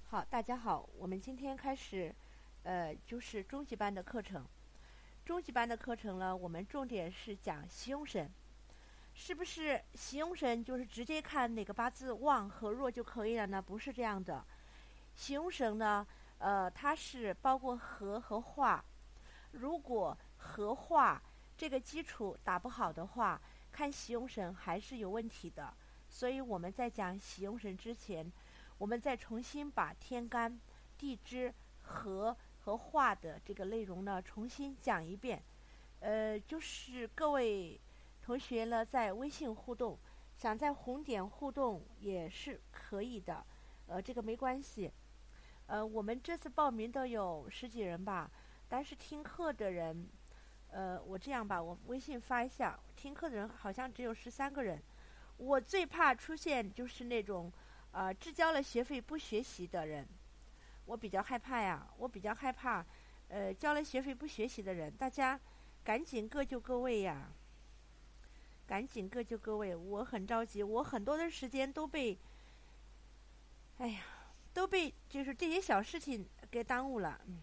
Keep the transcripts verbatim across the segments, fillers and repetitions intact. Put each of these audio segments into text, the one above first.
好，大家好，我们今天开始，呃，就是中级班的课程。中级班的课程呢，我们重点是讲喜用神，是不是喜用神就是直接看哪个八字旺和弱就可以了呢？不是这样的。喜用神呢，呃，它是包括合和化。如果合化这个基础打不好的话，看喜用神还是有问题的。所以我们在讲喜用神之前，我们再重新把天干、地支、合和化的这个内容呢重新讲一遍。呃，就是各位同学呢在微信互动，想在红点互动也是可以的，呃，这个没关系。呃，我们这次报名的有十几人吧，但是听课的人，呃，我这样吧，我微信发一下，听课的人好像只有十三个人。我最怕出现就是那种。呃，只交了学费不学习的人，我比较害怕呀。我比较害怕，呃，交了学费不学习的人，大家赶紧各就各位呀，赶紧各就各位。我很着急，我很多的时间都被，哎呀，都被就是这些小事情给耽误了。嗯，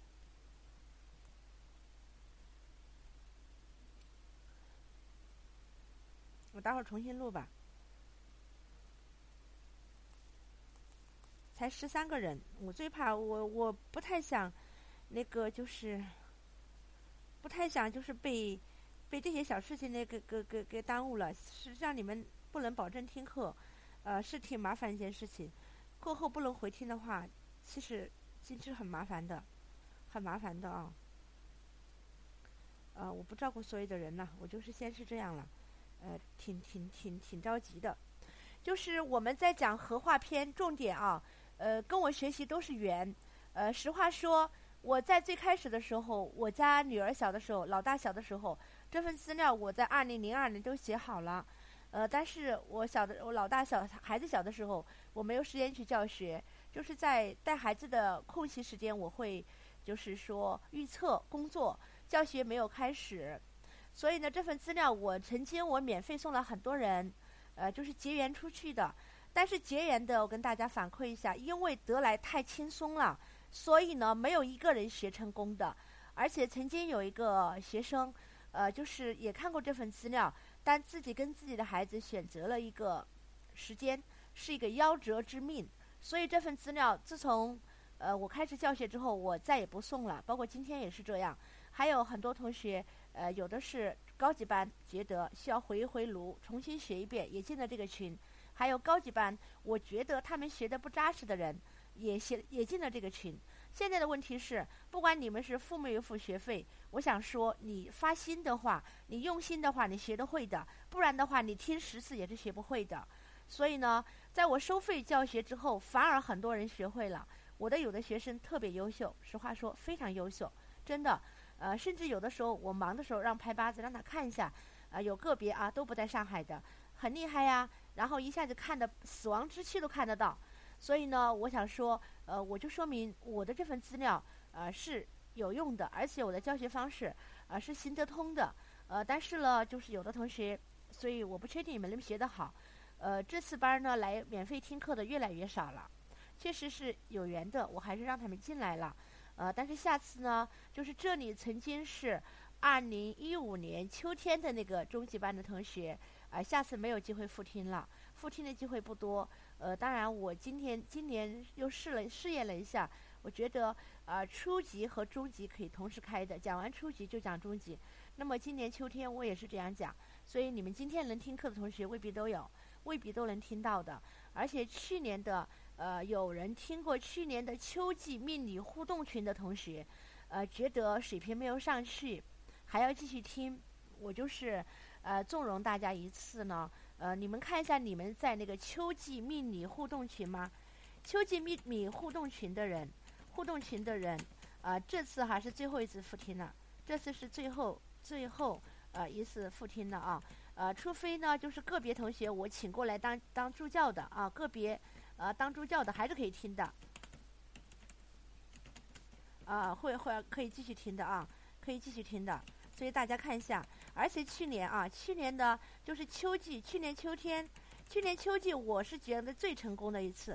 我待会儿重新录吧。才十三个人，我最怕我我不太想，那个就是不太想就是被被这些小事情那个给给给耽误了。实际上你们不能保证听课，呃，是挺麻烦一件事情。过后不能回听的话，其实其实很麻烦的，很麻烦的啊。呃，我不照顾所有的人了，我就是先是这样了，呃，挺挺挺挺着急的。就是我们在讲合化篇，重点啊。呃，跟我学习都是缘。呃，实话说，我在最开始的时候，我家女儿小的时候，老大小的时候，这份资料我在二零零二年都写好了。呃，但是我小的，我老大小孩子小的时候，我没有时间去教学，就是在带孩子的空隙时间，我会就是说预测工作，教学没有开始。所以呢，这份资料我曾经我免费送了很多人，呃，就是结缘出去的。但是结缘的，我跟大家反馈一下，因为得来太轻松了，所以呢，没有一个人学成功的。而且曾经有一个学生，呃，就是也看过这份资料，但自己跟自己的孩子选择了一个时间，是一个夭折之命。所以这份资料自从呃我开始教学之后，我再也不送了，包括今天也是这样。还有很多同学，呃，有的是高级班觉得需要回一回炉，重新学一遍，也进了这个群。还有高级班，我觉得他们学的不扎实的人，也写也进了这个群。现在的问题是，不管你们是付没有付学费，我想说，你发心的话，你用心的话，你学得会的；不然的话，你听十次也是学不会的。所以呢，在我收费教学之后，反而很多人学会了。我的有的学生特别优秀，实话说非常优秀，真的。呃，甚至有的时候我忙的时候让拍八字让他看一下，啊、呃，有个别啊都不在上海的，很厉害呀。然后一下子看的死亡之期都看得到，所以呢，我想说，呃，我就说明我的这份资料，呃，是有用的，而且我的教学方式，呃，是行得通的，呃，但是呢，就是有的同学，所以我不确定你们能学得好，呃，这次班呢来免费听课的越来越少了，确实是有缘的，我还是让他们进来了，呃，但是下次呢，就是这里曾经是二零一五年秋天的那个中级班的同学。啊、呃，下次没有机会复听了，复听的机会不多。呃，当然我今天今年又试了试验了一下，我觉得啊、呃，初级和中级可以同时开的，讲完初级就讲中级。那么今年秋天我也是这样讲，所以你们今天能听课的同学未必都有，未必都能听到的。而且去年的呃，有人听过去年的秋季命理互动群的同学，呃，觉得水平没有上去，还要继续听。我就是呃纵容大家一次呢，呃，你们看一下你们在那个秋季命理互动群吗？秋季命理互动群的人，互动群的人，啊、呃，这次还是最后一次复听了，这次是最后最后呃一次复听了啊，呃，除非呢就是个别同学我请过来当当助教的啊，个别呃当助教的还是可以听的，啊、呃，会会可以继续听的啊，可以继续听的。所以大家看一下，而且去年啊，去年的就是秋季，去年秋天，去年秋季我是觉得最成功的一次，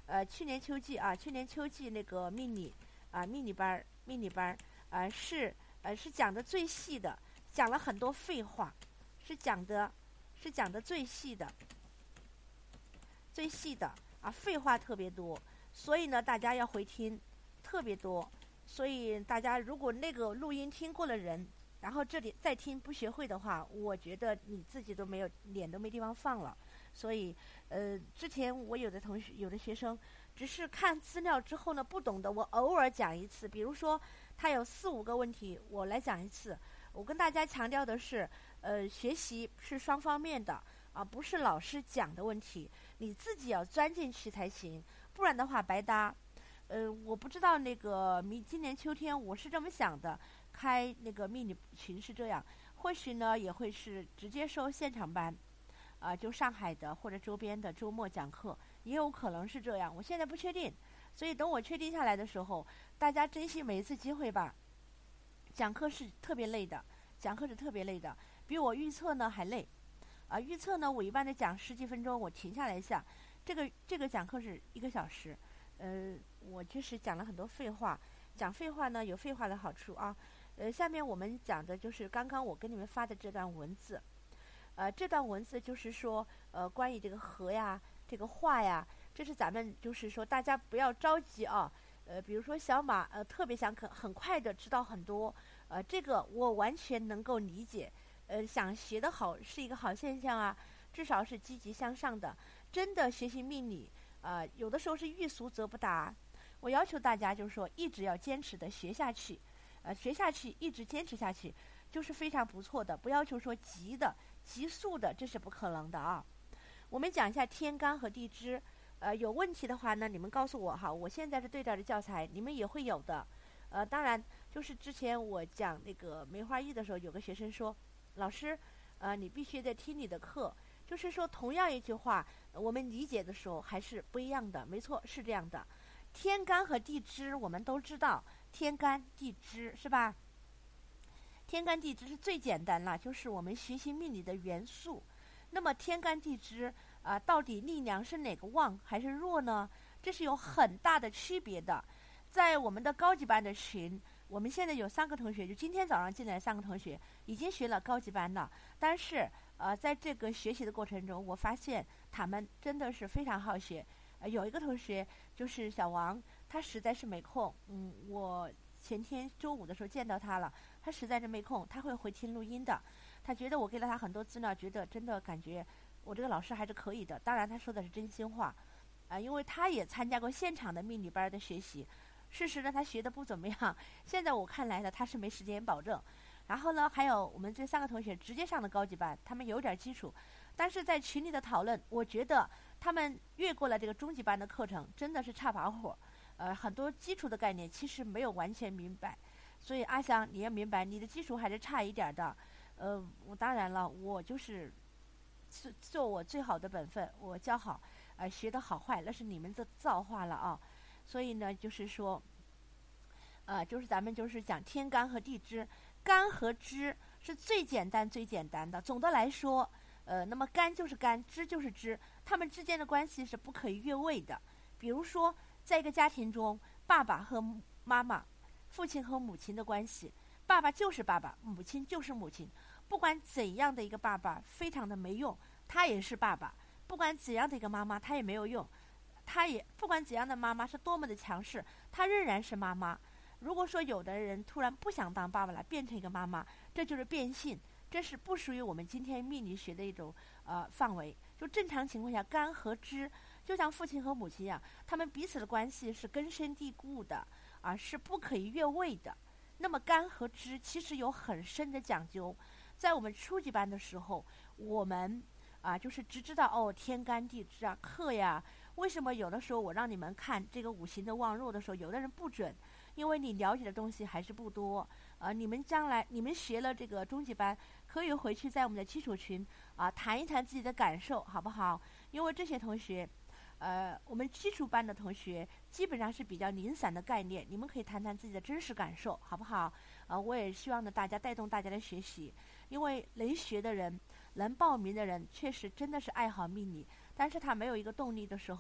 呃，去年秋季啊，去年秋季那个秘密啊，秘密班儿，秘密班儿啊，是呃是讲的最细的，讲了很多废话，是讲的，是讲的最细的，最细的啊，废话特别多，所以呢，大家要回听，特别多，所以大家如果那个录音听过了人，然后这里再听不学会的话，我觉得你自己都没有脸都没地方放了。所以，呃，之前我有的同学、有的学生，只是看资料之后呢，不懂的，我偶尔讲一次。比如说，他有四五个问题，我来讲一次。我跟大家强调的是，呃，学习是双方面的啊，不是老师讲的问题，你自己要钻进去才行，不然的话白搭。呃，我不知道那个明今年秋天我是这么想的，开那个迷你群是这样，或许呢也会是直接收现场班。啊、呃，就上海的或者周边的周末讲课，也有可能是这样。我现在不确定，所以等我确定下来的时候，大家珍惜每一次机会吧。讲课是特别累的，讲课是特别累的，比我预测呢还累。啊、呃，预测呢，我一般的讲十几分钟，我停下来一下。这个这个讲课是一个小时，呃，我就是讲了很多废话。讲废话呢有废话的好处啊。呃，下面我们讲的就是刚刚我跟你们发的这段文字。呃，这段文字就是说，呃，关于这个和呀，这个话呀，这是咱们就是说，大家不要着急啊。呃，比如说小马，呃，特别想可很快的知道很多，呃，这个我完全能够理解。呃，想学得好是一个好现象啊，至少是积极向上的。真的学习命理，呃，有的时候是欲速则不达。我要求大家就是说，一直要坚持的学下去，呃，学下去，一直坚持下去，就是非常不错的。不要求说急的。急速的，这是不可能的啊。我们讲一下天干和地支，呃，有问题的话呢，你们告诉我哈。我现在是对照的教材，你们也会有的。呃，当然，就是之前我讲那个梅花易的时候，有个学生说，老师，呃，你必须得听你的课。就是说，同样一句话，我们理解的时候还是不一样的。没错，是这样的。天干和地支我们都知道，天干地支是吧？天干地支是最简单了，就是我们学习命理的元素。那么天干地支啊、呃，到底力量是哪个旺还是弱呢？这是有很大的区别的。在我们的高级班的群，我们现在有三个同学，就今天早上进来的三个同学已经学了高级班了。但是呃，在这个学习的过程中，我发现他们真的是非常好学。呃，有一个同学就是小王，他实在是没空。嗯，我前天周五的时候见到他了。他实在是没空，他会回听录音的。他觉得我给了他很多资料，觉得真的感觉我这个老师还是可以的。当然，他说的是真心话，啊、呃，因为他也参加过现场的命理班的学习。事实呢，他学的不怎么样。现在我看来呢，他是没时间保证。然后呢，还有我们这三个同学直接上的高级班，他们有点基础，但是在群里的讨论，我觉得他们越过了这个中级班的课程，真的是差把火。呃，很多基础的概念其实没有完全明白。所以阿香，你要明白，你的基础还是差一点的。呃，我当然了，我就是做做我最好的本分，我教好，呃，学的好坏那是你们的造化了啊。所以呢，就是说，呃，就是咱们就是讲天干和地支，干和支是最简单最简单的。总的来说，呃，那么干就是干，支就是支，它们之间的关系是不可以越位的。比如说，在一个家庭中，爸爸和妈妈。父亲和母亲的关系，爸爸就是爸爸，母亲就是母亲。不管怎样的一个爸爸非常的没用，他也是爸爸；不管怎样的一个妈妈，他也没有用，他也不管怎样的妈妈是多么的强势，他仍然是妈妈。如果说有的人突然不想当爸爸了，变成一个妈妈，这就是变性，这是不属于我们今天命理学的一种呃范围。就正常情况下，干和支就像父亲和母亲一样，他们彼此的关系是根深蒂固的。啊，是不可以越位的。那么干和支其实有很深的讲究。在我们初级班的时候，我们啊就是只知道哦天干地支啊克呀。为什么有的时候我让你们看这个五行的旺弱的时候，有的人不准，因为你了解的东西还是不多。呃，你们将来你们学了这个中级班，可以回去在我们的基础群啊谈一谈自己的感受，好不好？因为这些同学。呃，我们基础班的同学基本上是比较零散的概念，你们可以谈谈自己的真实感受，好不好？呃，我也希望呢，大家带动大家的学习，因为能学的人、能报名的人，确实真的是爱好命理，但是他没有一个动力的时候，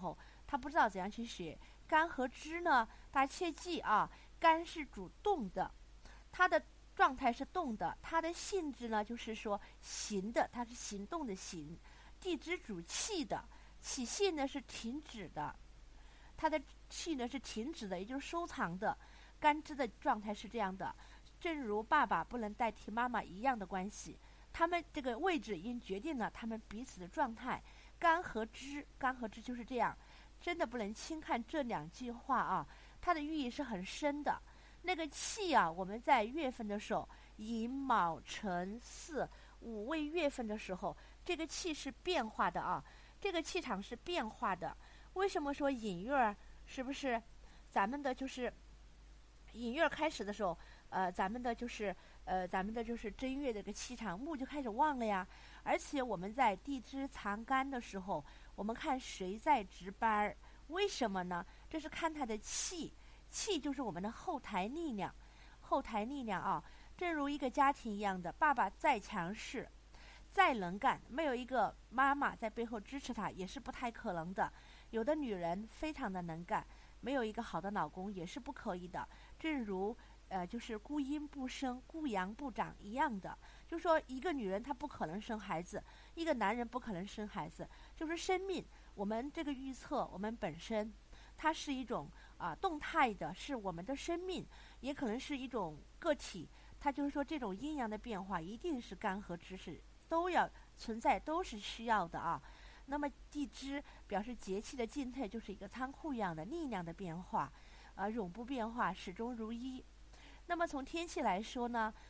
他不知道怎样去写。干和支呢，大家切记啊，干是主动的，它的状态是动的，它的性质呢就是说行的，它是行动的行。地支主气的，起性呢是停止的，它的气呢是停止的，也就是收藏的。干支的状态是这样的，正如爸爸不能代替妈妈一样的关系，他们这个位置已经决定了他们彼此的状态。干和支，干和支就是这样，真的不能轻看这两句话啊，它的寓意是很深的。那个气啊，我们在月份的时候，寅卯辰巳五位月份的时候，这个气是变化的啊，这个气场是变化的。为什么说寅月是不是咱们的就是寅月开始的时候，呃，咱们的就是呃，咱们的就是正月这个气场木就开始旺了呀。而且我们在地支藏干的时候，我们看谁在值班儿？为什么呢？这是看他的气，气就是我们的后台力量，后台力量啊。正如一个家庭一样的，爸爸再强势，再能干，没有一个妈妈在背后支持他，也是不太可能的。有的女人非常的能干，没有一个好的老公也是不可以的。正如呃，就是孤阴不生，孤阳不长一样的，就说一个女人她不可能生孩子，一个男人不可能生孩子，就是生命。我们这个预测，我们本身它是一种啊、呃、动态的，是我们的生命，也可能是一种个体。它就是说这种阴阳的变化，一定是干和支是都要存在，都是需要的啊。那么地支表示节气的进退，就是一个仓库一样的力量的变化，啊、呃，永不变化，始终如一。那么从天气来说呢，